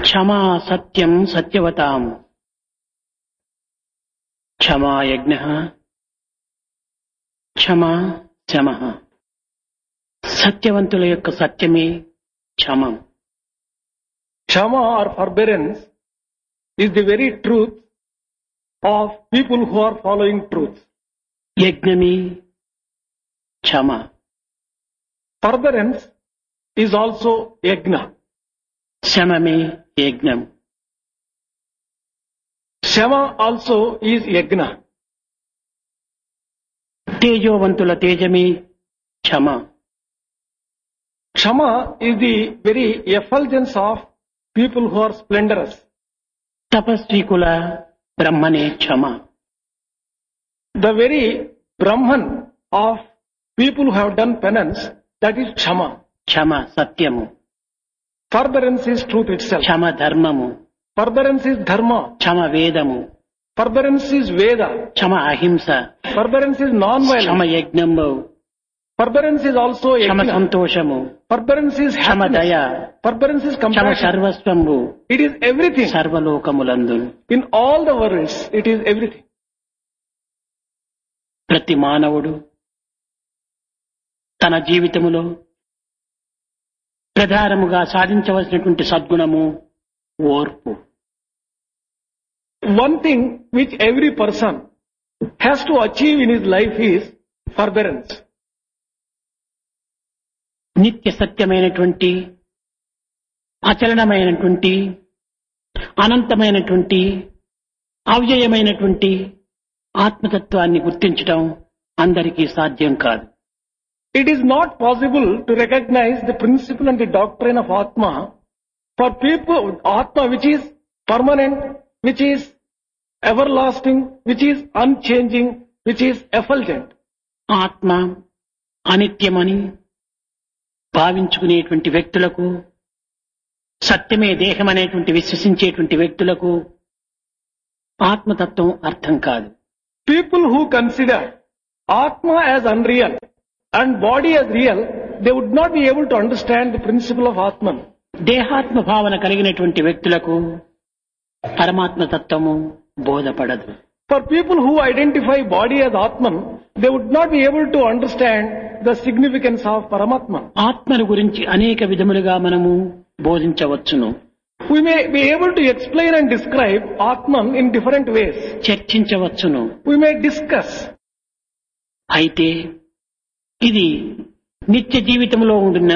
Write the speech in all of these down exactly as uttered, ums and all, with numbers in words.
క్షమా సత్యం సత్యవతాం, క్షమా యజ్ఞః, క్షమా శమః. సత్యవంతుల యొక్క సత్యమే క్షమం. Kshama or forbearance is the very truth of people who are following truth. యజ్ఞమే Kshama. Forbearance is also yajna. శమమే యజ్ఞం. Shama also is yajna. తేజోవంతుల తేజమే Kshama. Kshama is the very effulgence of people who are splendorous. తపస్వికుల బ్రహ్మనే Kshama. The very Brahman of people who have done penance, that is Kshama. క్షమ సత్యము. Forbearance is truth itself. క్షమ ధర్మము. Forbearance is dharma. క్షమ వేదము. Forbearance is Veda. క్షమ అహింస. Forbearance is Kshama non-violence. యజ్ఞము. Forbearance is also Kshama yajna. సంతోషము. Forbearance is క్షమ దయ. happiness. Forbearance is Kshama compassion. సర్వస్వంబు. It is everything. సర్వలోకములందు In all the worlds, it is everything. ప్రతి మానవుడు తన జీవితములో ప్రధానముగా సాధించవలసినటువంటి సద్గుణము ఓర్పు. One thing which every person has to achieve in his life is forbearance. నిత్య సత్యమైనటువంటి అచలనమైనటువంటి అనంతమైనటువంటి అవ్యయమైనటువంటి ఆత్మతత్వాన్ని గుర్తించడం అందరికీ సాధ్యం కాదు. It is not possible to recognize the principle and the doctrine of Atma for people, Atma which is permanent, which is everlasting, which is unchanging, which is effulgent. ఆత్మ అనిత్యమని భావించుకునేటువంటి వ్యక్తులకు, సత్యమే దేహం అనేటువంటి విశ్వసించేటువంటి వ్యక్తులకు ఆత్మతత్వం అర్థం కాదు. People who consider Atma as unreal and body as real, they would not be able to understand the principle of Atman. దేహాత్మ భావన కలిగినటువంటి వ్యక్తులకు పరమాత్మ తత్వము బోధపడదు. For people who identify body as Atman, they would not be able to understand the significance of Paramatman. ఆత్మను గురించి అనేక విధములుగా మనము బోధించవచ్చును, We may be able to explain and describe Atman in different ways. చర్చించవచ్చును. We may discuss. అయితే ఇది నిత్య జీవితంలో ఉండిన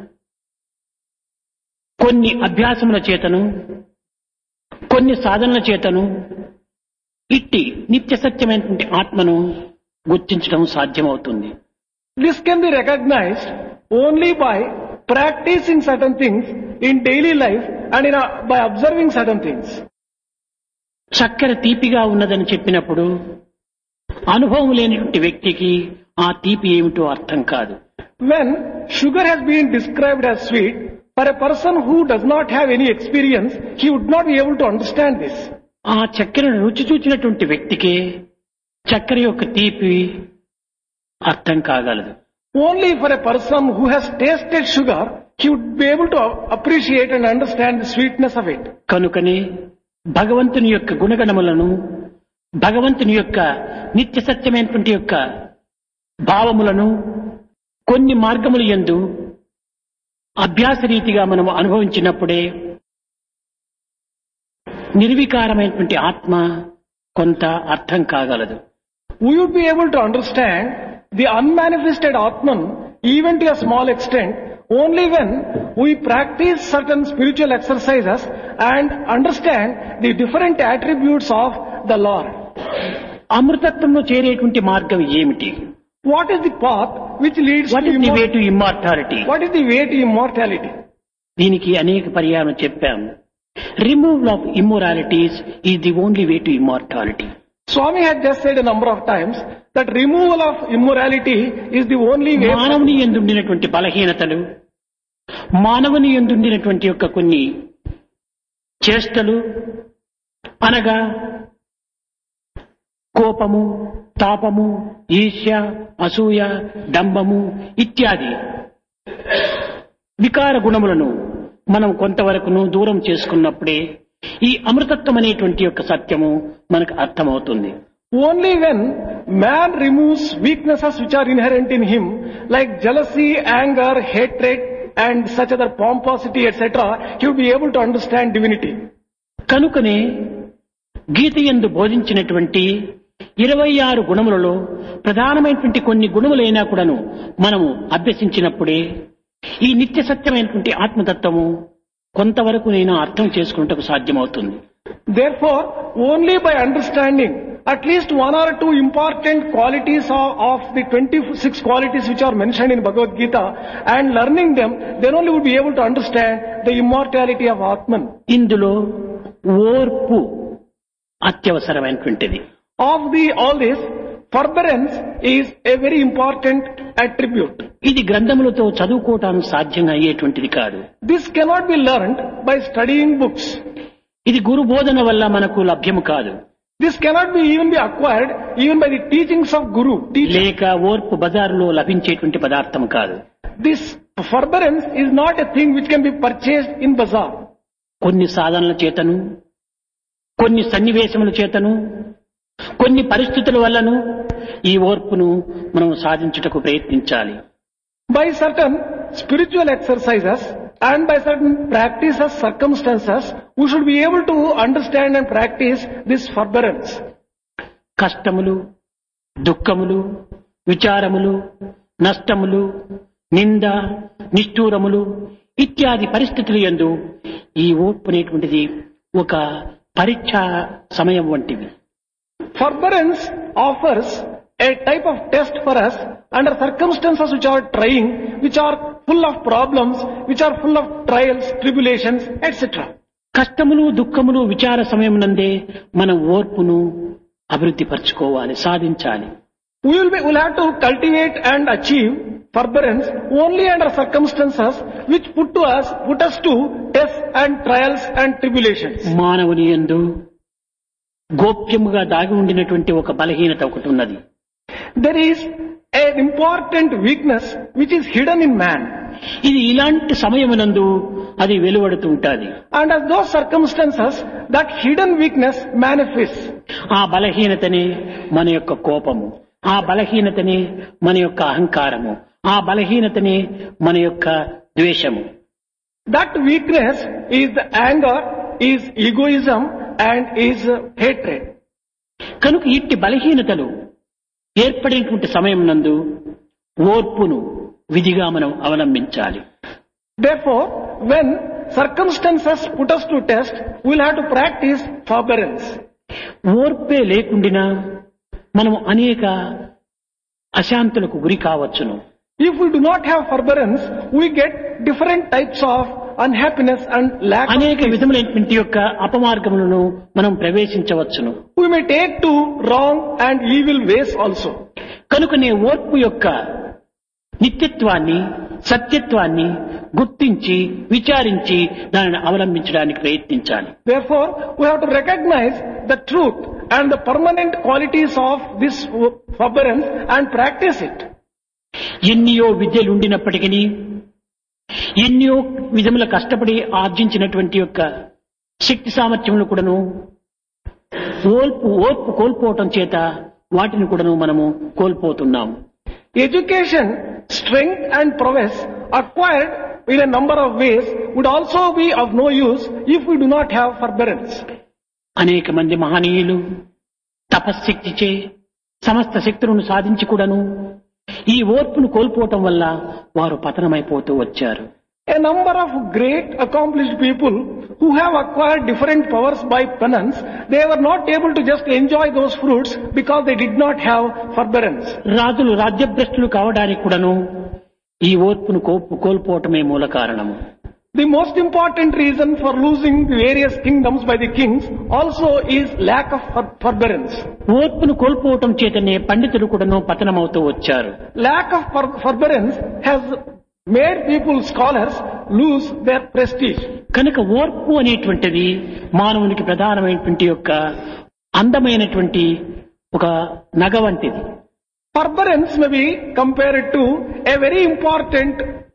కొన్ని అభ్యాసముల చేతను, కొన్ని సాధనల చేతను ఇట్టి నిత్య సత్యమైనటువంటి ఆత్మను గుర్తించడం సాధ్యమవుతుంది. This can be recognized only by practicing certain things in daily life and in a, by observing certain things. చక్కెర తీపిగా ఉన్నదని చెప్పినప్పుడు అనుభవం లేనటువంటి వ్యక్తికి ఆ తీపి ఏమిటో అర్థం కాదు. When sugar has been described as sweet, for a person who does not have any experience, he would not be able to understand this. ఆ చక్కెరను రుచి చూచినటువంటి వ్యక్తికే చక్కెర యొక్క తీపి అర్థం కాగలదు. Only for a person who has tasted sugar, he would be able to appreciate and understand the sweetness of it. కనుకనే భగవంతుని యొక్క గుణగణములను, భగవంతుని యొక్క నిత్య సత్యమైనటువంటి యొక్క భావములను కొన్ని మార్గముల యందు అభ్యాస రీతిగా మనము అనుభవించినప్పుడే నిర్వికారమైనటువంటి ఆత్మ కొంత అర్థం కాగలదు. We would be able to understand the unmanifested Atman even to a small extent only when we practice certain spiritual exercises and understand the different attributes of the Lord. అమృతత్వంలో చేరేటువంటి మార్గం ఏమిటి? What is the path which leads what to is the way immortality? To immortality? What is the way to immortality? దీనికి అనేక పర్యాయం చెప్పాము. Removal of immoralities is the only way to immortality. Swami had just said a number of times that removal of immorality is the only way. మానవుని యందుండినటువంటి బలహీనతలు, మానవుని యందుండినటువంటి యొక్క కొన్ని చేష్టలు అనగా కోపము, తాపము, ఈర్ష్య, అసూయ, డంబము ఇత్యాది వికార గుణములను మనం కొంతవరకును దూరం చేసుకున్నప్పుడే ఈ అమృతత్వం అనేటువంటి యొక్క సత్యము మనకు అర్థమవుతుంది. Only when man removes weaknesses which are inherent in him, like jealousy, anger, hatred, and such other pomposity, et cetera, he will be able to understand divinity. కనుకనే గీత యందు బోధించినటువంటి ఇరవై ఆరు గుణములలో ప్రధానమైనటువంటి కొన్ని గుణములైనా కూడాను మనము అభ్యసించినప్పుడే ఈ నిత్య సత్యమైనటువంటి ఆత్మతత్వము కొంతవరకు నేను అర్థం చేసుకున్నటకు సాధ్యమవుతుంది. Therefore, only by understanding at least one or two important qualities of, of the twenty-six qualities which are mentioned in Bhagavad Gita and learning them, then only would be able to understand the immortality of Atman. ఇందులో ఓర్పు అత్యవసరమైనటువంటిది. Of the all this, forbearance is a very important attribute. ఇది గ్రంథములతో చదువుకోవటానికి సాధ్యంగా అయ్యేటువంటిది కాదు. This cannot be learned by studying books. ఇది గురు బోధన వల్ల మనకు లభ్యము కాదు. This cannot be even be acquired even by the teachings of Guru. Teaching. లేక ఓర్పు బజారులో లభించేటువంటి పదార్థం కాదు. This forbearance is not a thing which can be purchased in bazaar. కొన్ని సాధనల చేతను, కొన్ని సన్నివేశముల చేతను, కొన్ని పరిస్థితుల వల్లను ఈ ఓర్పును మనం సాధించుటకు ప్రయత్నించాలి. By certain spiritual exercises and by certain practices, circumstances, we should be able to understand and practice this forbearance. కష్టములు, దుఃఖములు, విచారములు, నష్టములు, నింద, నిష్ఠూరములు ఇత్యాది పరిస్థితులు యందు ఈ ఓర్పు అనేటువంటిది ఒక పరీక్ష సమయం వంటివి. Forbearance offers a type of test for us under circumstances which are trying, which are full of problems, which are full of trials, tribulations, et cetera. కష్టములు, దుఃఖములు, విచార సమయం నందే మనం ఓర్పును అభివృద్ధి పరచుకోవాలి, సాధించాలి. We will be, we'll have to cultivate and achieve forbearance only under circumstances which put to us, put us to tests and trials and tribulations. మానవుని యందు గోప్యముగా దాగి ఉండినటువంటి ఒక బలహీనత ఒకటి ఉన్నది. There is an important weakness which is hidden in man. ఇది ఇలాంటి సమయమునందు అది వెలువడుతూ ఉంటుంది. And as those circumstances, that hidden weakness manifests. ఆ బలహీనతనే మన యొక్క కోపము, ఆ బలహీనతనే మన యొక్క అహంకారము, ఆ బలహీనతనే మన యొక్క ద్వేషము. That weakness is the anger, is egoism and is hatred. కనుక ఇట్టి బలహీనతలు ఏర్పడినటువంటి సమయం నందు ఓర్పును విధిగా మనం అవలంబించాలి. Therefore, when circumstances put us to test, we will have to practice forbearance. ఓర్పే లేకుండినా మనం అనేక అశాంతులకు గురి కావచ్చును. If we do not have forbearance, we get different types of unhappiness and lack of అనేక peace. విధములైనటువంటి యొక్క అపమార్గములను మనం ప్రవేశించవచ్చును. We may take to wrong and evil ways also. కనుకనే ఓర్పు యొక్క నిత్యత్వాన్ని, సత్యత్వాన్ని గుర్తించి విచారించి దానిని అవలంబించడానికి ప్రయత్నించాలి. Therefore, we have to recognize the truth and the permanent qualities of this forbearance and practice it. ఎన్నియో విద్యలు ఉండినప్పటికీ, ఎన్నో విధముల కష్టపడి ఆర్జించినటువంటి యొక్క శక్తి సామర్థ్యములు కూడాను ఓర్పు ఓర్పు కోల్పోవటం చేత వాటిని కూడాను మనము కోల్పోతున్నాము. Education, strength and prowess acquired in a number of ways would also be of no use if we do not have forbearance. అనేక మంది మహనీయులు తపశ్శక్తిచే సమస్త శక్తులను సాధించి కూడాను ఈ ఓర్పును కోల్పోవటం వల్ల వారు పతనమైపోతూ వచ్చారు. A number of great accomplished people who have acquired different powers by penance, they were not able to just enjoy those fruits because they did not have forbearance. రాజులు రాజ్యభ్రష్టులు కావడానికి కూడాను ఈ ఓర్పును కోల్పు కోల్పోవటమే మూల కారణము. The most important reason for losing the various kingdoms by the kings also is lack of for- forbearance. ఓర్పును కోల్పోవటం చేతనే పండితులు కూడాను పతనమవుతూ వచ్చారు. Lack of for- forbearance has made people, scholars, lose their prestige. కనుక ఓర్పు అనేటువంటిది మానవునికి ప్రధానమైనటువంటి యొక్క అందమైనటువంటి ఒక నగ వంటిది. Forbearance may be compared to a very important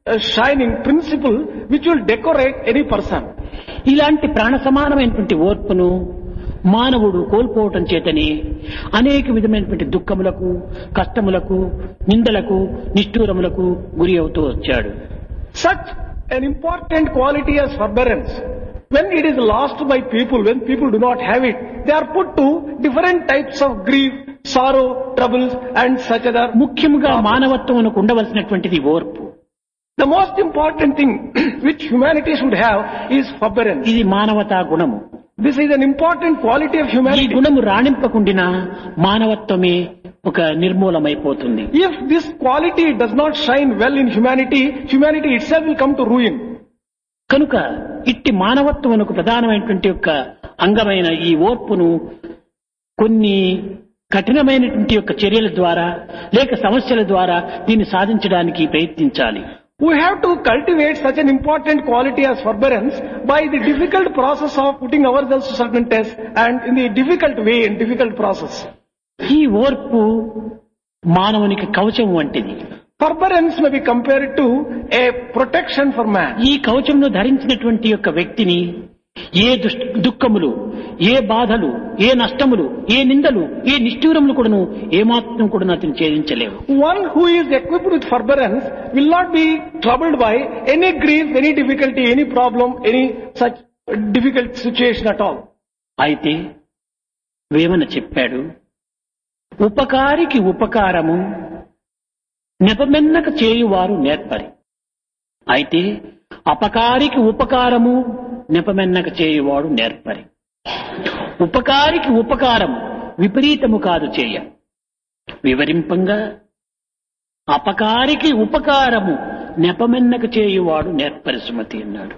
uh, shining principle which will decorate any person. ఇలాంటి ప్రాణ సమానమైనటువంటి ఓర్పును మానవుడు కోల్పోవటం చేతనే అనేక విధమైనటువంటి దుఃఖములకు, కష్టములకు, నిందలకు, నిష్ఠూరములకు గురి అవుతూ వచ్చాడు. Such an important quality as forbearance, when it is lost by people, when people do not have it, they are put to different types of grief, sorrow, troubles and such other. ముఖ్యముగా మానవత్వమునకు ఉండవలసినటువంటిది ఓర్పు. The most important thing which humanity should have is forbearance. ఇది మానవతా గుణము. This is an important quality of ఈ humanity. గుణము రాణింపకుండినా మానవత్వమే ఒక నిర్మూలమైపోతుంది. If this quality does not shine well in humanity, humanity itself will come to ruin. కనుక ఇట్టి మానవత్వమునకు ప్రధానమైనటువంటి యొక్క అంగమైన ఈ ఓర్పును కొన్ని కఠినమైనటువంటి యొక్క చర్యల ద్వారా లేక సమస్యల ద్వారా దీన్ని సాధించడానికి ప్రయత్నించాలి. We have to cultivate such an important quality as forbearance by the difficult process of putting ourselves to certain tests and in the difficult way and difficult process. ఈ ఓర్పు మానవునికి కవచం వంటిది. Forbearance may be compared to a protection for man. ఈ కవచంను ధరించినటువంటి యొక్క వ్యక్తిని ఏ దుష్- దుఃఖములు, ఏ బాధలు, ఏ నష్టములు, ఏ నిందలు, ఏ నిష్ఠూరములు కూడాను ఏమాత్రం కూడా అతను ఛేదించలేవు. One who is equipped with forbearance will not be troubled by any grief, any difficulty, any problem, any such difficult situation at all. అయితే వేమన చెప్పాడు, ఉపకారికి ఉపకారము నెపమెన్నక చేయువారు నేర్పరి. అయితే అపకారికి ఉపకారము నెపమెన్నక చేయువాడు నేర్పరి. ఉపకారికి ఉపకారము విపరీతము కాదు చేయ, వివరింపంగా అపకారికి ఉపకారము నెపమెన్నక చేయువాడు నేర్పరి సుమతి అన్నాడు.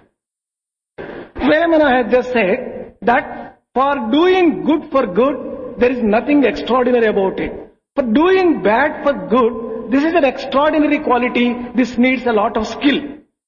Vemana has just said that for doing good for good, there is nothing extraordinary about it. For doing bad for good, this is an extraordinary quality. This needs a lot of skill.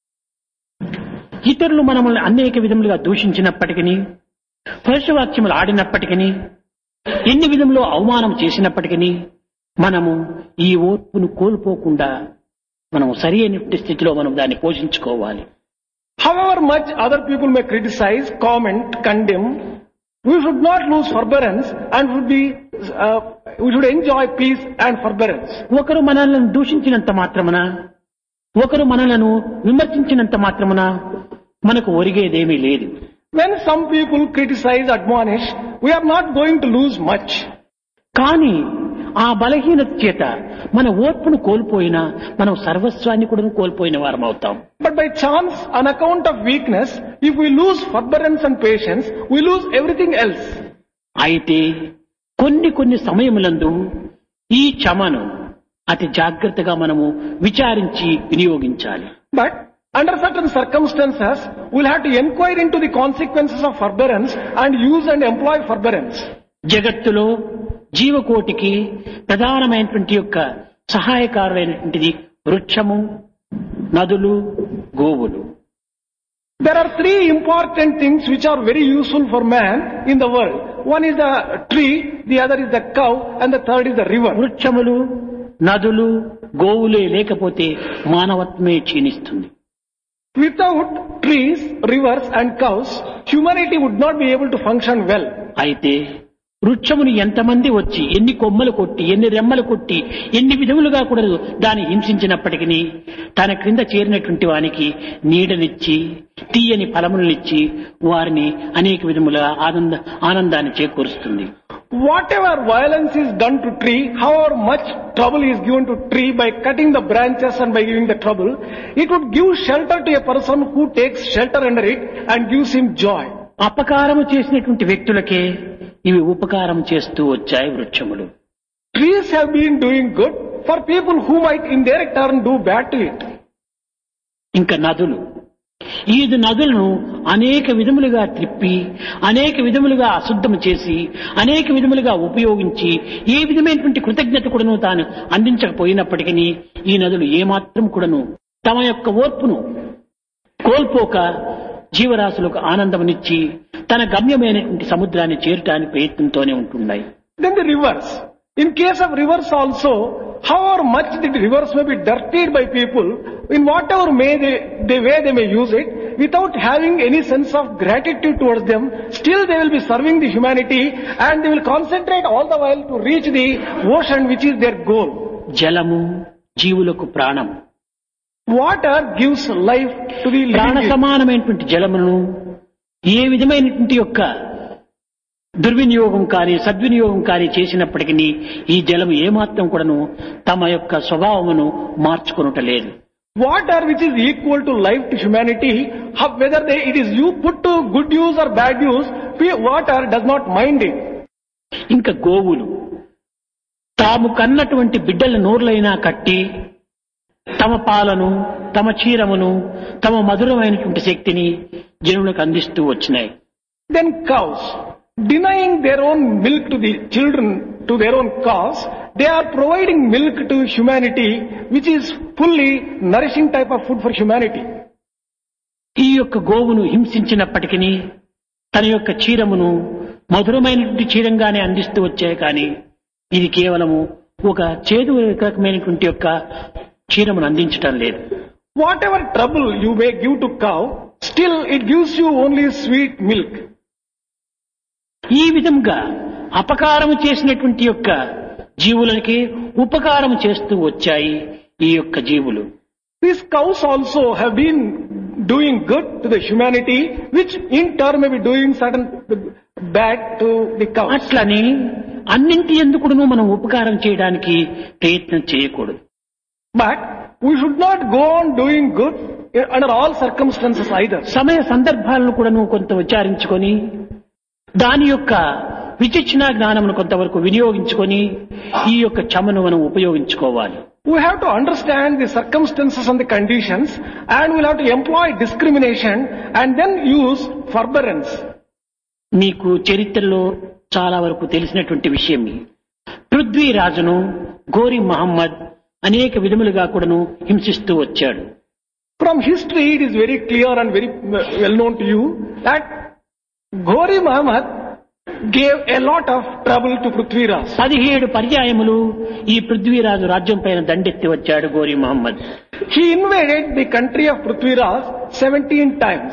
ఇతరులు మనల్ని అనేక విధములుగా దూషించినప్పటికీ, పరుషవాక్యములు ఆడినప్పటికీ, ఎన్ని విధంలో అవమానం చేసినప్పటికీ మనము ఈ ఓర్పును కోల్పోకుండా మనం సరి అయిన స్థితిలో మనం దాన్ని పోషించుకోవాలి. However much other people may criticize, comment, condemn, we should not lose forbearance and should be, uh, we should enjoy peace and forbearance. ఒకరు మనల్ని దూషించినంత మాత్రమున, ఒకరు మనలను విమర్శించినంత మాత్రమున మనకు ఒరిగేదేమీ లేదు. When some people criticize, admonish, we are not going to lose much. కానీ ఆ బలహీనత చేత మన ఓర్పును కోల్పోయినా మనం సర్వస్వాన్ని కూడా కోల్పోయిన వారం అవుతాం. But by chance, on account of weakness, if we lose forbearance and patience, we lose everything else. అయితే కొన్ని కొన్ని సమయములందు ఈ క్షమను అతి జాగ్రత్తగా మనము విచారించి వినియోగించాలి. But under certain circumstances, we'll have to inquire into the consequences of forbearance and use and employ forbearance. జగత్తులో జీవకోటికి ప్రధానమైనటువంటి యొక్క సహాయకారులైనటువంటిది వృక్షము, నదులు, గోవులు. There are three important things which are very useful for man in the world. One is the tree, the other is the cow, and the third is the river. వృక్షములు, నదులు, గోవులే లేకపోతే మానవత్వమే క్షీణిస్తుంది. Without trees, rivers and cows, humanity would not be able to function well. అయితే వృక్షముని ఎంతమంది వచ్చి ఎన్ని కొమ్మలు కొట్టి, ఎన్ని రెమ్మలు కొట్టి, ఎన్ని విధములుగా కూడా దాన్ని హింసించినప్పటికీ తన క్రింద చేరినటువంటి వానికి నీడనిచ్చి, తీయని ఫలములనిచ్చి వారిని అనేక విధముల ఆనంద ఆనందాన్ని చేకూరుస్తుంది. Whatever violence is done to tree, however much trouble is given to tree by cutting the branches and by giving the trouble, it would give shelter to a person who takes shelter under it and gives him joy. అపకారము చేసినటువంటి వ్యక్తులకే ఇవి ఉపకారం చేస్తూ వచ్చాయి వృక్షములు. Trees have been doing good for people who might in their turn do bad to it. ఇంకా నదులు, ఈ నదులను అనేక విధములుగా త్రిప్పి, అనేక విధములుగా అశుద్ధము చేసి, అనేక విధములుగా ఉపయోగించి ఏ విధమైనటువంటి కృతజ్ఞత కూడాను తాను అందించకపోయినప్పటికీ ఈ నదులు ఏమాత్రం కూడాను తమ యొక్క ఓర్పును కోల్పోక జీవరాశులకు ఆనందమునిచ్చి తన గమ్యమైనటువంటి సముద్రాన్ని చేరటానికి ప్రయత్నంతోనే ఉంటున్నాయి. Then the rivers. In case of rivers also, however much the rivers may be dirtied by people, in whatever may they, the way they may use it, without having any sense of gratitude towards them, still they will be serving the humanity and they will concentrate all the while to reach the ocean which is their goal. జలము జీవులకు ప్రాణం. Water gives life to the ప్రాణ living being. సమానమైనటువంటి జలమును ఏ విధమైనటువంటి యొక్క దుర్వినియోగం కానీ సద్వినియోగం కానీ చేసినప్పటికీ ఈ జలము ఏమాత్రం కూడాను తమ యొక్క స్వభావమును మార్చుకొనుటలేదు. Water which is equal to life to humanity, how- whether they, it is you put to good use or bad use, we- water does not mind it. ఇంకా గోవులు తాము కన్నటువంటి బిడ్డల నోర్లైనా కట్టి తమ పాలను తమ క్షీరమును తమ మధురమైనటువంటి శక్తిని జనులకు అందిస్తూ వచ్చినాయి. Then cows, denying their own milk to the children, to their own cows, they are providing milk to humanity, which is fully nourishing type of food for humanity. ఈ యొక్క గోవును హింసించినప్పటికీ తన యొక్క క్షీరమును మధురమైనటువంటి క్షీరంగానే అందిస్తూ వచ్చాయి. కానీ ఇది కేవలము ఒక చేదు రకమైనటువంటి యొక్క క్షీరమును అందించటం లేదు. Whatever trouble you may give to cow, still it gives you only sweet milk. ఈ విధంగా అపకారము చేసినటువంటి యొక్క జీవులకి ఉపకారం చేస్తూ వచ్చాయి ఈ యొక్క జీవులు. These cows also have been doing good to the humanity, which in turn may be doing certain bad to the cows. అట్లని అన్నింటి ఎందుకును మనం ఉపకారం చేయడానికి ప్రయత్నం చేయకూడదు. But we should not go on doing good under all circumstances either. సమయ సందర్భాలను కూడాను కొంత విచారించుకొని దాని యొక్క విచక్షణ జ్ఞానమును కొంతవరకు వినియోగించుకొని ఈ యొక్క క్షమను మనం ఉపయోగించుకోవాలి. We have to understand the circumstances and the conditions, and we'll have to employ discrimination and then use forbearance. మీకు చరిత్రలో చాలా వరకు తెలిసినటువంటి విషయం. పృథ్వీరాజును గోరి మహమ్మద్ అనేక విధములుగా కూడాను హింసిస్తూ వచ్చాడు. From history, it is very clear and very well known to you that Ghori Muhammad gave a lot of trouble to Prithviraj. పదిహేడు పర్యాయములు ఈ పృథ్వీరాజు రాజ్యం పైన దండెత్తి వచ్చాడు గోరి Mohammed. He invaded the country of Prithviraj seventeen times.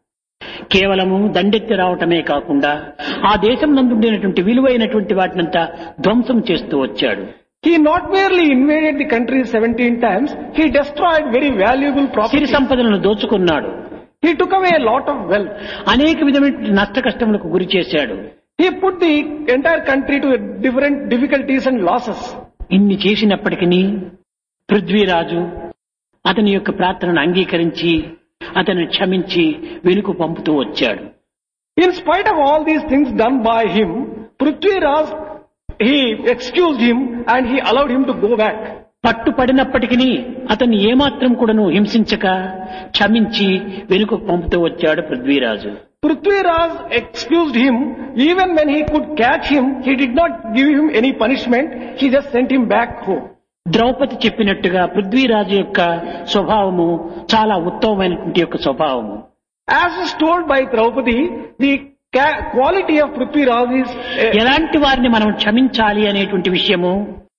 కేవలము దండెత్తి రావటమే కాకుండా ఆ దేశం నందుండినటువంటి విలువైనటువంటి వాటినంతా ధ్వంసం చేస్తూ వచ్చాడు. He not merely invaded the country seventeen times, he destroyed very valuable Siri property. సంపదలను దోచుకున్నాడు. He took away a lot of wealth. అనేక విధమైన నష్ట కష్టములకు గురి చేశాడు. He put the entire country to different difficulties and losses. ఇన్ని చేసినప్పటికీ పృథ్వీరాజు అతని యొక్క ప్రార్థనను అంగీకరించి అతన్ని క్షమించి వెనుక పంపుతూ వచ్చాడు. In spite of all these things done by him, Prithviraj, he excused him and he allowed him to go back. పట్టుపడినప్పటికీ అతన్ని ఏమాత్రం కూడాను హింసించక క్షమించి వెనుక పంపుతూ వచ్చాడు Prithviraj. Prithviraj excused him. Even when he could catch him, he did not give him any punishment. He just sent him back home. Draupadi చెప్పినట్టుగా పృథ్వీరాజు యొక్క స్వభావము చాలా ఉత్తమమైనటువంటి యొక్క స్వభావము. As is told by Draupadi, the ca- quality of Prithviraj is uh, ఎలాంటి వారిని మనం క్షమించాలి అనేటువంటి విషయము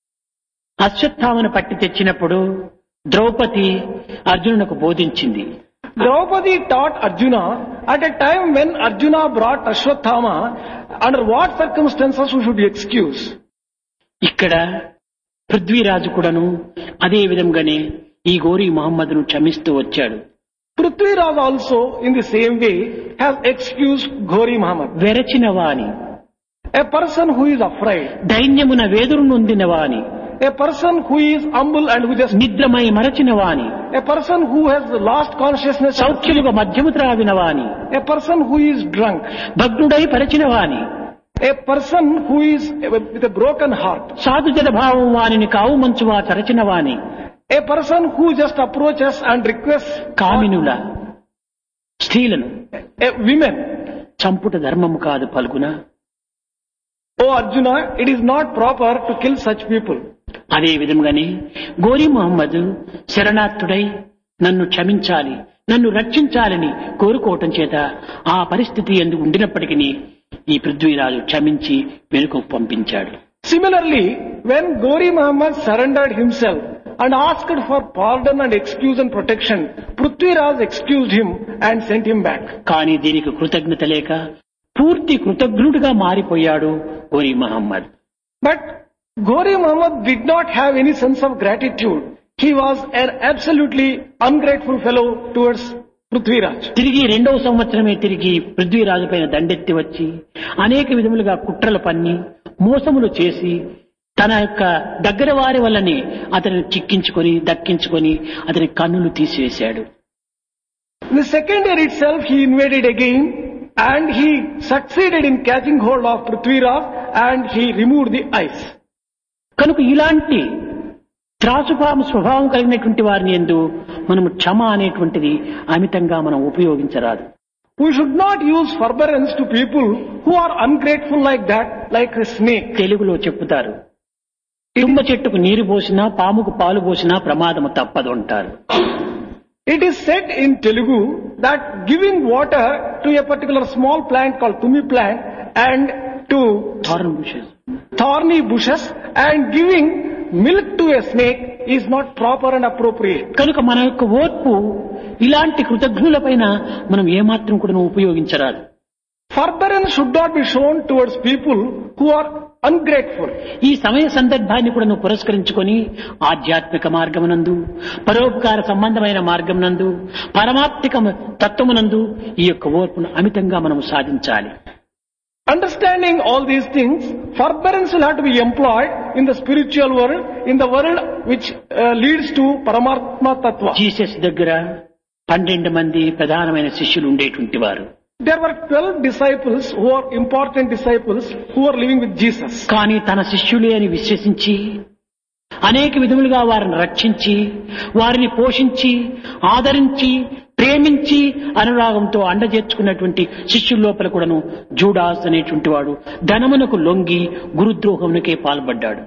అశ్వత్థామను పట్టి తెచ్చినప్పుడు Draupadi అర్జునునకు బోధించింది. Draupadi taught Arjuna at a time when Arjuna brought Ashwatthama, under what circumstances we should excuse. ఇక్కడ పృథ్వీరాజు కూడాను అదే విధంగానే ఈ గోరీ మహమ్మద్ను క్షమిస్తూ వచ్చాడు. Prithviraj also in the same way has excused Ghori Muhammad. వెరచిన వాని, A person who is afraid, దైన్యమున వేదురు నొందిన వాని, a person who is humble and who just, నిద్రమై మరచిన వాని, a person who has lost consciousness, సౌఖ్యముగా మధ్యము త్రావిన వాని, a person who is drunk, భగ్నుడై పరచిన వాని, a person who is with a broken heart, సాధుజన భావం వానిని కావు మంచువా తరచిన వాని, a person who just approaches and requests కామినుల స్త్రీలను a women. చంపుట ధర్మము కాదు పలుకున. Oh Arjuna, it is not proper to kill such people. అదే విధంగానే గోరీ మహమ్మద్ శరణార్థుడై నన్ను క్షమించాలి, నన్ను రక్షించాలని కోరుకోవటం చేత ఆ పరిస్థితి ఎందుకు ఉండినప్పటికీ ఈ పృథ్వీరాజు క్షమించి వెనుకకు పంపించాడు. Similarly, when Gori Muhammad surrendered himself and asked for pardon and excuse and protection, Prithviraj excused him and sent him back. కానీ దీనికి కృతజ్ఞత లేక పూర్తి కృతజ్ఞుడిగా మారిపోయాడు గోరి Mohammed. But Gori Muhammad did not have any sense of gratitude. He was an absolutely ungrateful fellow towards Prithviraj. తిరిగి రెండవ సంవత్సరమే తిరిగి పృథ్వీరాజు పైన దండెత్తి వచ్చి అనేక విధములుగా కుట్రలు పన్ని మోసములు చేసి తన యొక్క దగ్గర వారి వల్లని అతనిని చిక్కించుకొని దక్కించుకొని అతని కన్నులు తీసివేశాడు. The second year itself he invaded again and he succeeded in catching hold of Prithviraj and he removed the eyes. కనుక ఇలాంటి త్రాసుపాము స్వభావం కలిగినటువంటి వారిని యందు మనము క్షమ అనేటువంటిది అమితంగా మనం ఉపయోగించరాదు. We should not use forbearance to people who are ungrateful like that, like a snake. తెలుగులో చెప్పుతారు, తుమ్మ చెట్టుకు నీరు పోసినా పాముకు పాలు పోసినా ప్రమాదము తప్పదు అంటారు. It is said in Telugu that giving water to a particular small plant called tumi plant and to thorn bushes thorny bushes and giving milk to a snake is not proper and appropriate. కనుక మన యొక్క ఓర్పు ఇలాంటి కృతజ్ఞుల పైన మనం ఏమాత్రం కూడా ఉపయోగించరాదు. Forbearance should not be shown towards people who are ungrateful. ఈ సమయ సందర్భాన్ని కూడా నువ్వు పురస్కరించుకొని ఆధ్యాత్మిక మార్గమునందు పరోపకార సంబంధమైన మార్గమునందు పరమాత్మిక తత్వమునందు ఈ యొక్క ఓర్పును అమితంగా మనం సాధించాలి. Understanding all these things, forbearance will have to be employed in the spiritual world, in the world which uh, leads to Paramatma Tattva. Jesus దగ్గర పన్నెండు మంది ప్రధానమైన శిష్యులు ఉండేటువంటి వారు. There were twelve disciples who are important disciples who were living with Jesus. కానీ తన శిష్యులే అని విశ్వసించి అనేక విధములుగా వారిని రక్షించి వారిని పోషించి ఆదరించి ప్రేమించి అనురాగంతో అండజేర్చుకున్నటువంటి శిష్యుల లోపల కూడాను జూడాస్ అనేటువంటి వాడు ధనమునకు లొంగి గురుద్రోహమునకే పాల్పడ్డాడు.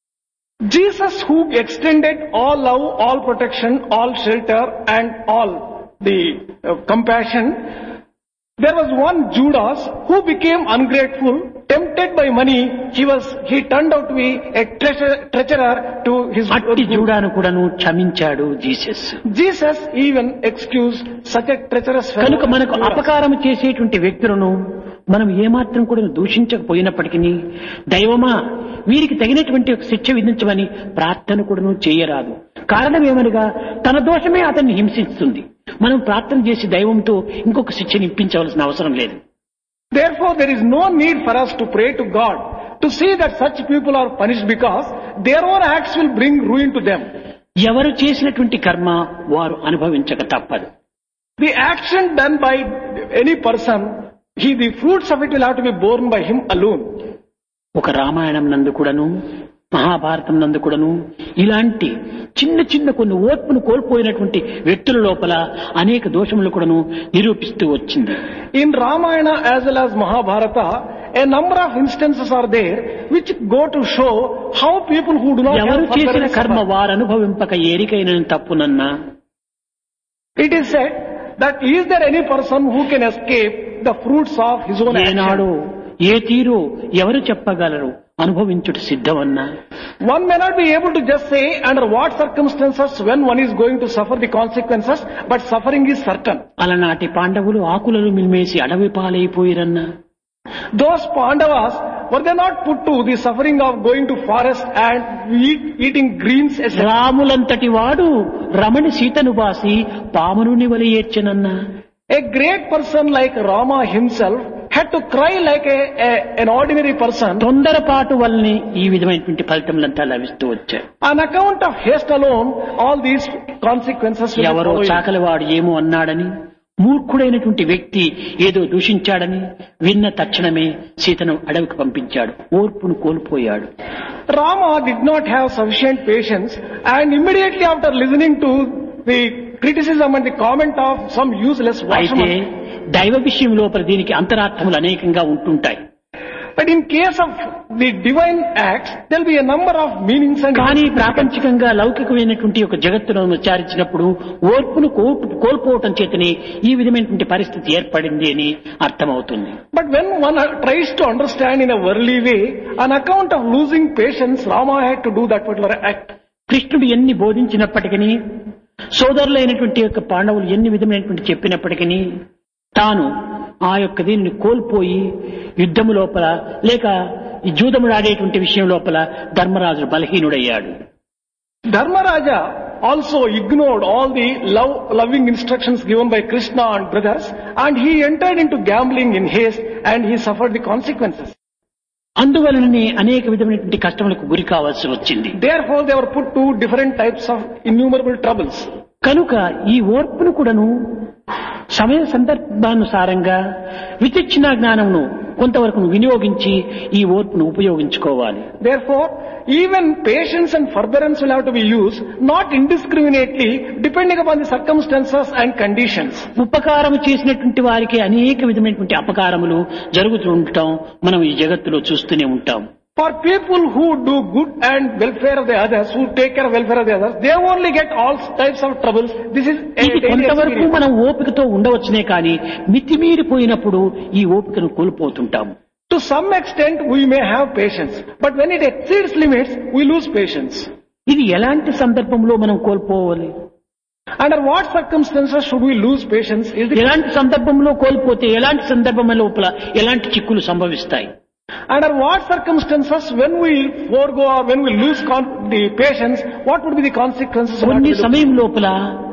Jesus, who extended all love, all protection, all shelter and all the uh, compassion, there was one Judas who became ungrateful, tempted by money. He was he turned out to be a treasure, treasurer to his అట్టి జూడాను కూడాను క్షమించాడు Jesus. Jesus even excused such a treacherous fellow. కనుక మనకు అపకారం చేసేటువంటి వ్యక్తులను మనం ఏమాత్రం కూడా దూషించకపోయినప్పటికీ దైవమా వీరికి తగినటువంటి ఒక శిక్ష విధించమని ప్రార్థన కూడాను చేయరాదు. కారణం ఏమనగా తన దోషమే అతన్ని హింసిస్తుంది. మనం ప్రార్థన చేసి దైవంతో ఇంకొక శిక్షను ఇప్పించవలసిన అవసరం లేదు. Therefore, there is no need for us to pray to God to see that such people are punished because their own acts will bring ruin to them. ఎవరు చేసినటువంటి కర్మ వారు అనుభవించక తప్పదు. The action done by any person, he the fruits of it will have to be borne by him alone. ఒక రామాయణం నందు కూడాను మహాభారతం నందు కూడాను ఇలాంటి చిన్న చిన్న కొన్ని ఓర్పును కోల్పోయినటువంటి వ్యక్తుల లోపల అనేక దోషములు కూడాను నిరూపిస్తూ వచ్చింది. In Ramayana as well as Mahabharata, a number of instances are there which go to show how people who do not ఎవరు have చేసిన forbearance కర్మ suffer. వారు అనుభవింపక ఏరికైన తప్పునన్నా It is said that is there any person who can escape the fruits of his own ఏనాడు action? ఏ తీరు ఎవరు చెప్పగలరు అనుభవించుట సిద్ధమన్నా. One may not be able to just say under what circumstances when one is going to suffer the consequences, but suffering is certain. అలనాటి పాండవులు ఆకులను మిల్మేసి అడవి పాలైపోయిరన్నా. Those Pandavas, were they not put to the suffering of going to forest and eat, eating greens, et cetera? రాములంతటి వాడు రమణి సీతను బాసి పామును నివలి ఏడ్చెనన్నా. A great person like Rama himself had to cry like a, a, an ordinary person. తొందరపాటు వల్లనే ఈ విధమైనటువంటి ఫలితములంతా లభిస్తూ వచ్చాయి. On account of haste alone, all these consequences will be ఎవరో following. చాకలివాడు ఏమో అన్నాడని మూర్ఖుడైనటువంటి వ్యక్తి ఏదో దూషించాడని విన్న తక్షణమే సీతను అడవికి పంపించాడు. ఓర్పును కోల్పోయాడు. Rama did not have sufficient patience and immediately after listening to the criticism and the comment of some useless అయితే washerman, దైవ విషయం లోపల దీనికి అంతరార్థములు అనేకంగా ఉంటుంటాయి. But in case of the divine acts, there will be a number of meanings and కానీ ప్రాపంచికంగా లౌకికమైనటువంటి ఒక జగత్తును విచారించినప్పుడు ఓర్పును కో- కోల్పోవటం చేతనే ఈ విధమైనటువంటి పరిస్థితి ఏర్పడింది అని అర్థమవుతుంది. But when one tries to understand in a worldly way, on account of losing patience, Rama had to do that particular act. కృష్ణుడు ఎన్ని బోధించినప్పటికీ, సోదరులైనటువంటి యొక్క పాండవులు ఎన్ని విధమైనటువంటి చెప్పినప్పటికీ తాను ఆ యొక్క దీనిని కోల్పోయి యుద్ధము లోపల లేక ఈ జూదముడు ఆడేటువంటి విషయం లోపల Dharmaraju బలహీనుడయ్యాడు. Dharmaraja also ignored all the love, loving instructions given by Krishna and brothers, and he entered into gambling in haste and he suffered the consequences. అందువలననే అనేక విధమైనటువంటి కష్టములకు గురి కావాల్సి వచ్చింది. Therefore, they were put to different types of innumerable troubles. కనుక ఈ ఓర్పును కూడాను సమయ సందర్భానుసారంగా విచక్షణ జ్ఞానమును కొంతవరకు వినియోగించి ఈ ఓర్పును ఉపయోగించుకోవాలి. Therefore, even patience and forbearance will have to be used, not indiscriminately, depending upon the circumstances and conditions. ఉపకారము చేసినటువంటి వారికి అనేక విధమైనటువంటి అపకారములు జరుగుతూ ఉండటం మనం ఈ జగత్తులో చూస్తూనే ఉంటాం. For people who do good and welfare of the others, who take care of welfare of the others, they only get all types of troubles. This is a ఇది daily కొంతవరకు experience. మనం ఓపికతో ఉండవచ్చునే కానీ మితిమీరిపోయినప్పుడు ఈ ఓపికను కోల్పోతుంటాం. To some extent, we may have patience, but when it exceeds limits, we lose patience. ఇది ఎలాంటి సందర్భంలో మనం కోల్పోవాలి? Under what circumstances should we lose patience? Is the, ఎలాంటి సందర్భంలో కోల్పోతే ఎలాంటి సందర్భం లోపల ఎలాంటి చిక్కులు సంభవిస్తాయి? under what circumstances, when we forego or when we lose con- the patience, what would be the consequences? of what కొన్ని we do? సమయం లోపల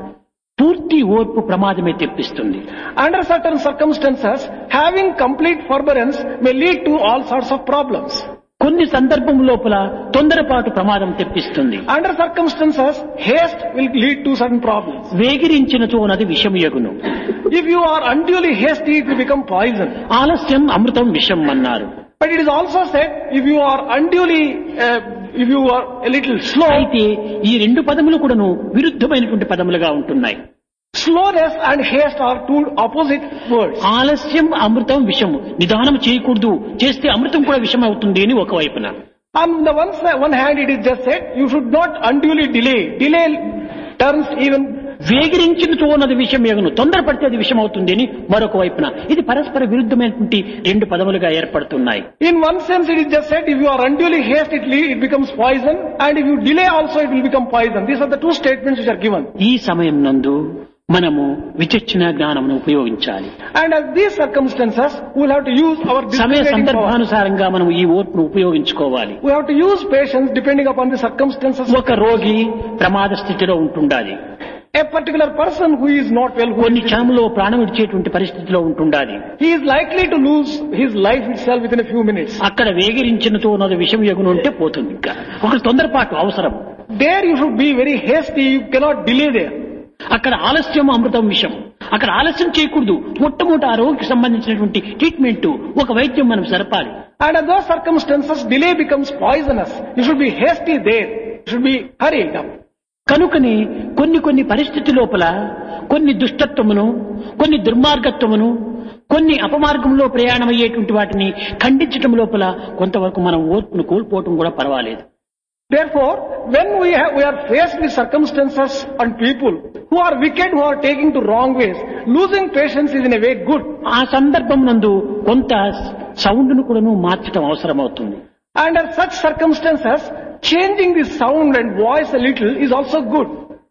పూర్తి ఓర్పు ప్రమాదమే తెప్పిస్తుంది. Under certain circumstances, having complete forbearance may lead to all sorts of problems. కొన్ని సందర్భం లోపల తొందరపాటు ప్రమాదం తెప్పిస్తుంది. Under circumstances, haste will lead to certain problems. వేగిరించినచో నది విషమయగును. If you are unduly hasty, it will become poison. ఆలస్యం అమృతం విషం అన్నారు. But it is also said, if you are unduly, uh, if you are a little slow, అయితే ఈ రెండు పదములు కూడాను విరుద్ధమైనటువంటి పదములుగా ఉంటున్నాయి. slowness and haste are two opposite words. ఆలస్యం అమృతం విషము. నిదానం చేయకూడదు, చేస్తే అమృతం కూడా విషం అవుతుంది అని ఒకవైపున. On the one, side, one hand, it is just said, you should not unduly delay. Delay turns even. వేగిరించినచో నది విషం ఎగును, తొందరపడితే అది విషం అవుతుంది అని మరొక వైపున. ఇది పరస్పర విరుద్ధమైనటువంటి రెండు పదములుగా ఏర్పడుతున్నాయి. In one sense, it is just said, if you are unduly haste, it, le- it becomes poison, and if you delay also, it will become poison. These are the two statements which are given. ఈ సమయం నందు మనము విచక్షణ జ్ఞానమును ఉపయోగించాలి. And at these circumstances, we will have to use our సమయ discriminating power. సందర్భానుసారంగా మనం ఈ ఓర్పును ఉపయోగించుకోవాలి. We have to use patience depending upon the circumstances. ఒక రోగి ప్రమాద స్థితిలో ఉంటుండాలి. A particular person who is not well, who కొన్ని is, క్షణంలో ప్రాణం విడిచేటువంటి పరిస్థితిలో ఉంటుండాలి. he is likely to lose his life itself within a few minutes. అక్కడ వేగిరించినతో నది విషం ఎగును అంటే పోతుంది. ఇంకా ఒక తొందరపాటు అవసరం. There you should be very hasty, you cannot delay there. అక్కడ ఆలస్యం అమృతం విషం. అక్కడ ఆలస్యం చేయకూడదు. మొట్టమొదటి ఆ రోగికి సంబంధించినటువంటి ట్రీట్మెంట్, ఒక వైద్యం మనం జరపాలి. And at those circumstances, delay becomes poisonous. You should be hasty there. You should be hurried up. కనుకని కొన్ని కొన్ని పరిస్థితి లోపల కొన్ని దుష్టత్వమును, కొన్ని దుర్మార్గత్వమును, కొన్ని అపమార్గంలో ప్రయాణమయ్యేటువంటి వాటిని ఖండించటం లోపల కొంతవరకు మనం ఓర్పును కోల్పోవటం కూడా పర్వాలేదు. Therefore, when we, have, we are faced with circumstances and people who are wicked, who are taking to wrong ways, losing patience is in a way good. ఆ సందర్భం నందు కొంత సౌండ్ను కూడాను మార్చటం అవసరమవుతుంది. Under such circumstances, changing the sound and voice a little is also good.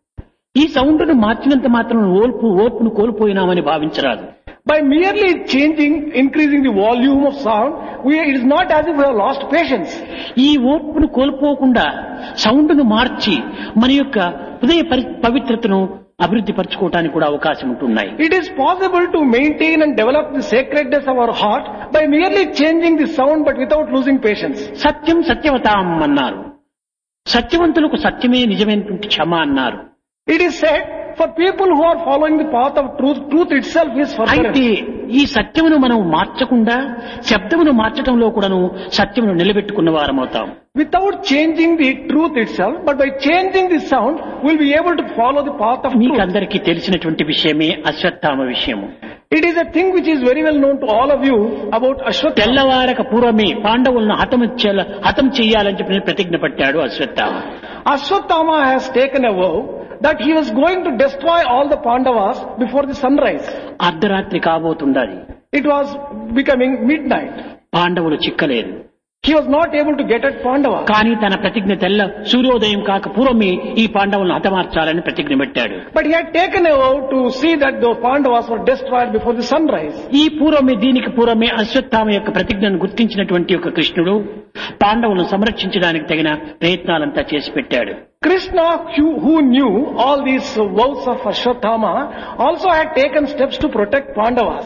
ఈ సౌండ్ను మార్చినంత మాత్రం ఓర్పు ఓర్పును కోల్పోయినామని భావించరాదు. By merely changing, increasing the volume of sound, we, it is not as if we have lost patience. ఈ ఓర్పును కోల్పోకుండా సౌండ్ను మార్చి మన యొక్క హృదయ పరి- పవిత్రతను అభివృద్ధి పరచుకోవడానికి కూడా అవకాశం ఉంటున్నాయి. It is possible to maintain and develop the sacredness of our heart by merely changing the sound but without losing patience. సత్యం సత్యవతాం అన్నారు. సత్యవంతులకు సత్యమే నిజమైనటువంటి క్షమ అన్నారు. It is said, for people who are following the path of truth, truth itself is forbearance. అయితే ఈ సత్యమును మనం మార్చకుండా శబ్దమును మార్చటంలో కూడాను సత్యమును నిలబెట్టుకున్న వారమవుతాం. Without changing the truth itself, but by changing the sound, we will be able to follow the path of truth. మీకందరికీ తెలిసినటువంటి విషయమే అశ్వత్థామ విషయము. It is a thing which is very well known to all of you about Ashwatthama. తెల్లవారక పూర్వమే పాండవులను హతం చేయాల హతం చెయ్యాలని చెప్పి ప్రతిజ్ఞ పట్టాడు Ashwatthama. Ashwatthama has taken a vow that he was going to destroy all the Pandavas before the sunrise. అర్ధరాత్రి కాబోతుండాలి. It was becoming midnight. పాండవులు చిక్కలేదు. He was not able to get at Pandava. కానీ తన ప్రతిజ్ఞ తెల్ల సూర్యోదయం కాక పూర్వమే ఈ పాండవులను హతమార్చాలని ప్రతిజ్ఞ పెట్టాడు. But he had taken a vow to see that those Pandavas were destroyed before the sunrise. ఈ పూర్వమే దీనికి పూర్వమే అశ్వత్థామ యొక్క ప్రతిజ్ఞను గుర్తించినటువంటి ఒక కృష్ణుడు పాండవులను సంరక్షించడానికి తగిన ప్రయత్నాలంతా చేసి పెట్టాడు. Krishna, who, who knew all these vows of Ashwatthama, also had taken steps to protect Pandavas.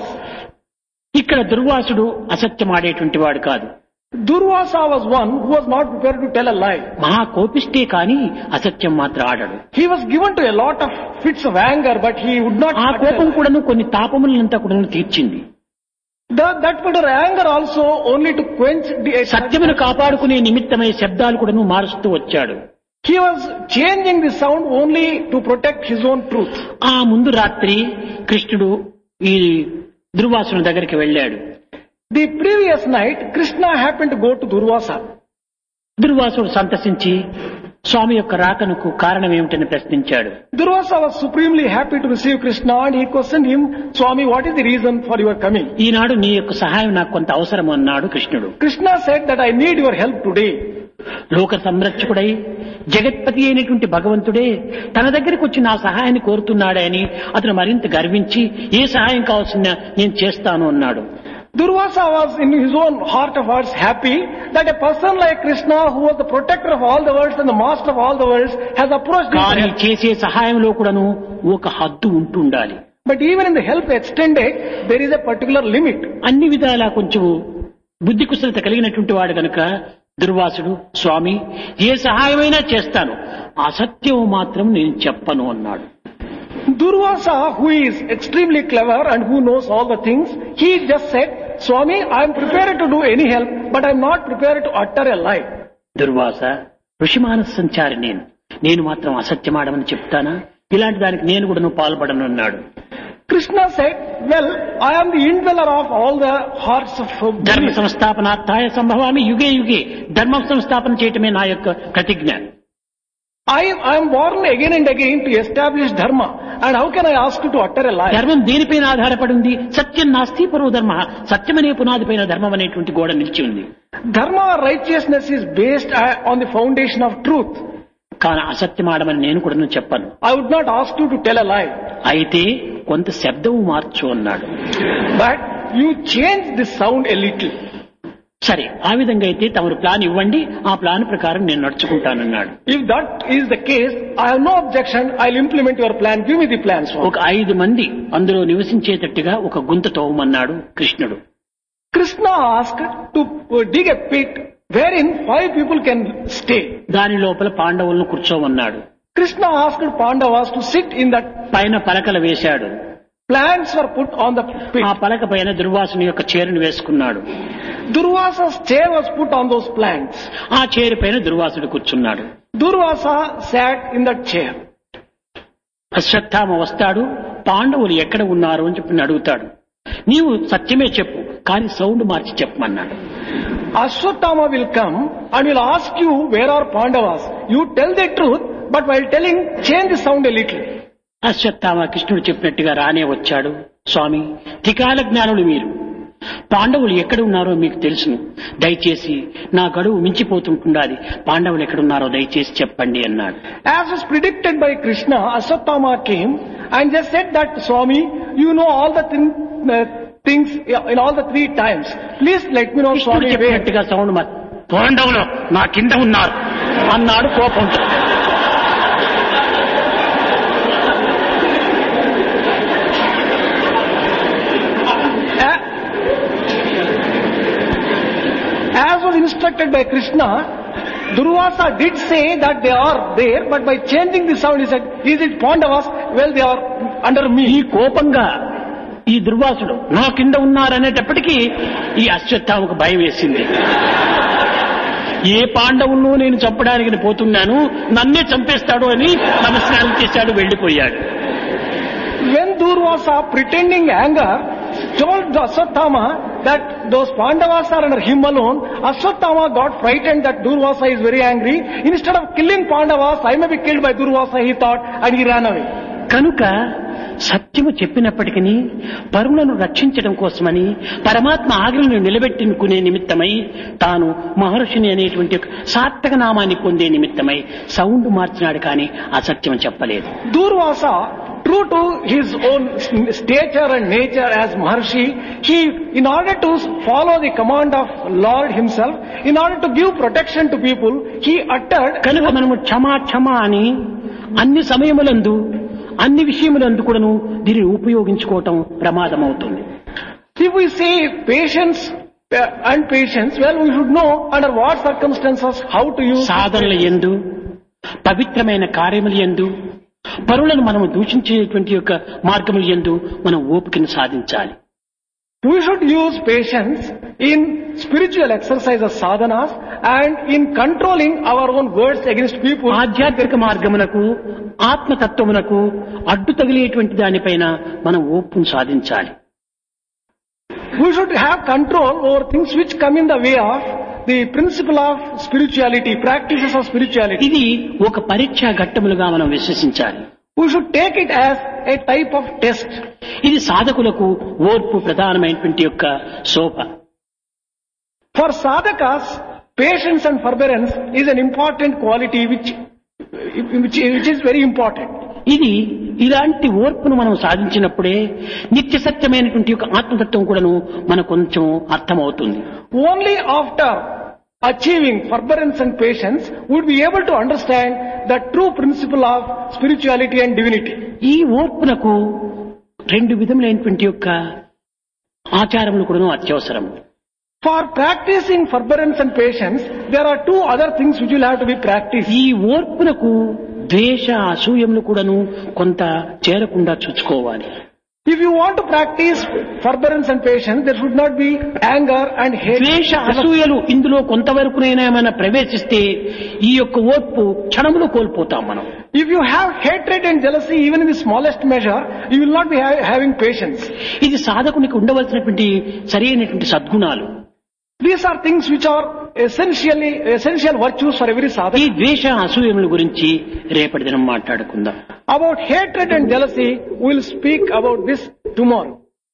ఇక్కడ దుర్వాసుడు అసత్యమాడేటువంటి వాడు కాదు. Durvasa was one who was not prepared to tell a lie. మహా కోపిష్టే కానీ అసత్యం మాత్రం ఆడడు. He was given to a lot of fits of anger, but he would not. ఆ కోపం కూడాను కొన్ని తాపములంతా కూడాను తీర్చింది. That, that particular anger also only to quench the. సత్యమును కాపాడుకునే నిమిత్తమై శబ్దాలు కూడాను మారుస్తూ వచ్చాడు. He was changing the sound only to protect his own truth. ఆ ముందు రాత్రి కృష్ణుడు ఈ దుర్వాసుని దగ్గరికి వెళ్ళాడు. The previous night, Krishna happened to go to Durvasa. దుర్వాసుడు సంతసించి స్వామి యొక్క రాకనకు కారణం ఏమిటని ప్రశ్నించాడు. Durvasa was supremely happy to receive Krishna and he questioned him, Swami, what is the reason for your coming? ఈనాడు నీ యొక్క సహాయం నాకు కొంత అవసరం అన్నాడు కృష్ణుడు. Krishna said that I need your help today. లోక సంరక్షకుడై జగత్పతి అయినటువంటి భగవంతుడే తన దగ్గరికి వచ్చి నా సహాయాన్ని కోరుతున్నాడని అతను మరింత గర్వించి ఏ సహాయం కావాల్సిన నేను చేస్తాను అన్నాడు. Durvasa was in his own heart of hearts happy that a person like Krishna, who was the protector of all the worlds and the master of all the worlds, has approached him. కానీ చేసే సహాయంలో కూడాను ఒక హద్దు ఉంటుండాలి. But even in the help extended, there is a particular limit. అన్ని విధాలా కొంచెం బుద్ధి కుశలత కలిగినటువంటి వాడు కనుక దుర్వాసుడు స్వామి ఏ సహాయమైనా చేస్తాను అసత్యం మాత్రం నేను చెప్పను అన్నాడు. Durvasa, who is extremely clever and who knows all the things, he just said, Swami, I am prepared to do any help, but I am not prepared to utter a lie. Durvasa ఋషిమానస సంచారి నేను నేను మాత్రం అసత్యమాడమని చెప్తానా ఇలాంటి దానికి నేను కూడా పాల్పడను అన్నాడు. Krishna said, well, I am the indweller of all the hearts of ధర్మ సంస్థాపనార్థాయ సంభవామి యుగే యుగే ధర్మం సంస్థాపన చేయటమే నా యొక్క ప్రతిజ్ఞ. I, I am born again and again to establish dharma, and how can I ask you to utter a lie? ధర్మం దేనిపైన ఆధారపడి ఉంది? సత్యం నాస్తి పరో ధర్మ. సత్యమనే పునాదిపైన ధర్మం అనేటువంటి గోడ నిలిచి ఉంది. Dharma or righteousness is based on the foundation of truth. కానీ అసత్యమాడమని నేను కూడా చెప్పను. I would not ask you to tell a lie. అయితే కొంత శబ్దము మార్చు అన్నాడు. But you change the sound a little. సరే ఆ విధంగా అయితే తమరు ప్లాన్ ఇవ్వండి ఆ ప్లాన్ ప్రకారం నేను నడుచుకుంటానన్నాడు. If that is the case, I have no objection. I'll implement your plan. Give me the plan, Swami. ఒక ఐదు మంది అందులో నివసించేటట్టుగా ఒక గుంత తవ్వమన్నాడు కృష్ణుడు. Krishna asked to dig a pit wherein five people can stay. దాని లోపల పాండవులను కూర్చోమన్నాడు. Krishna asked Pandavas to sit in that. పైన పలకలు వేశాడు. Plants were put on the pit. ఆ పలక పైన దుర్వాసుని యొక్క చీరను వేసుకున్నాడు. Durvasa's chair was put on those plants. ఆ చీర పైన దుర్వాసుడు కూర్చున్నాడు. Durvasa sat in that chair. Ashwatthama వస్తాడు పాండవులు ఎక్కడ ఉన్నారు అని చెప్పి అడుగుతాడు. నీవు సత్యమే చెప్పు కానీ సౌండ్ మార్చి చెప్పమన్నాడు. Ashwatthama will come and will ask you where are Pandavas. You tell the truth, but while telling, change the sound a little. Ashwatthama కృష్ణుడు చెప్పినట్టుగా రానే వచ్చాడు. స్వామి త్రికాల జ్ఞానులు మీరు పాండవులు ఎక్కడ ఉన్నారో మీకు తెలుసును దయచేసి నా గడువు మించిపోతుంటుండాలి పాండవులు ఎక్కడున్నారో దయచేసి చెప్పండి అన్నాడు. As was predicted by Krishna, Ashwatthama came and just said that, Swami, you know all the thing, uh, things in all the three times. Please let me know, కృష్ణుడు Swami, where. చెప్పినట్టుగా సౌండ్ మరి పాండవులు నా కింద ఉన్నారు అన్నాడు కోపంతో. As was instructed by Krishna, Durvasa did say that they are there, but by changing the sound, he said, is it Pandavas? Well, they are under ఈ me. కోపంగా ఈ దుర్వాసుడు నా కింద ఉన్నారనేటప్పటికీ ఈ అశ్వత్థామకు భయం వేసింది. ఏ పాండవులను నేను చంపడానికి పోతున్నాను నన్నే చంపేస్తాడు అని నమస్కారం చేశాడు వెళ్ళిపోయాడు. When Durvasa, pretending anger, told Ashwatthama that those Pandavas are under him alone, Ashwatthama got frightened that Durvasa is very angry. Instead of killing Pandavas, I may be killed by Durvasa, he thought, and he ran away. కనుక సత్యము చెప్పినప్పటికీ పరులను రక్షించడం కోసమని పరమాత్మ ఆజ్ఞలను నిలబెట్టుకునే నిమిత్తమై తాను మహర్షిని అనేటువంటి సార్థక నామాన్ని పొందే నిమిత్తమై సౌండ్ మార్చినాడు కానీ అసత్యం చెప్పలేదు. Durvasa, true to his own stature and nature as Maharshi, he, in order to follow the command of Lord himself, in order to give protection to people, he uttered. కనుక మనము క్షమా క్షమా అని అన్ని సమయములందు అన్ని విషయములందు కూడాను దీనిని ఉపయోగించుకోవటం ప్రమాదం అవుతుంది. If we say patience and patience, well, we should know under what circumstances how to use. సాధనల యందు పవిత్రమైన కార్యముల యందు పరులను మనము దూషించేటువంటి యొక్క మార్గముల యందు మనం ఓపికను సాధించాలి. We should use patience in spiritual exercises, sadhanas, and in controlling our own words against people. ఆధ్యాత్మిక మార్గమునకు ఆత్మతత్వమునకు అడ్డు తగిలేటువంటి దానిపైన మనం ఓపును సాధించాలి. We should have control over things which come in the way of the principle of spirituality, practices of spirituality. ఇది ఒక పరీక్షా ఘట్టములుగా మనం విశ్వసించాలి. We should take it as a type of test. ఇది సాధకులకు ఓర్పు ప్రధానమైనటువంటి యొక్క శోభ. For sadhakas, patience and forbearance is an important quality which, which, which is very important. ఇది ఇలాంటి ఓర్పును మనం సాధించినప్పుడే నిత్య సత్యమైనటువంటి యొక్క ఆత్మతత్వం కూడాను మనకు కొంచెం అర్థమవుతుంది. Only after achieving forbearance and patience would be able to understand the true principle of spirituality and divinity. ఈ ఓర్పునకు రెండు విధములైనటువంటి యొక్క ఆచారములు కూడాను అత్యవసరం. For practicing forbearance and patience, there are two other things which will have to be practiced. ఈ ఓర్పునకు ద్వేష అసూయములు కూడాను కొంత చేరకుండా చూసుకోవాలి. If you want to practice forbearance and patience, there should not be anger and hate. ద్వేష అసూయలు ఇందులో కొంతవరకునైనా మనం ప్రవేశిస్తే ఈ యొక్క ఓర్పు క్షణములో కోల్పోతాం మనం. If you have hatred and jealousy even in the smallest measure, you will not be ha- having patience. ఇది సాధకునికి ఉండవలసినటువంటి సరైనటువంటి సద్గుణాలు. These are things which are essentially essential virtues for every ఈ sadhaka. ద్వేష అసూయముల గురించి రేపటి దినం మాట్లాడుకుందాం. About hatred and jealousy, we will speak about this tomorrow.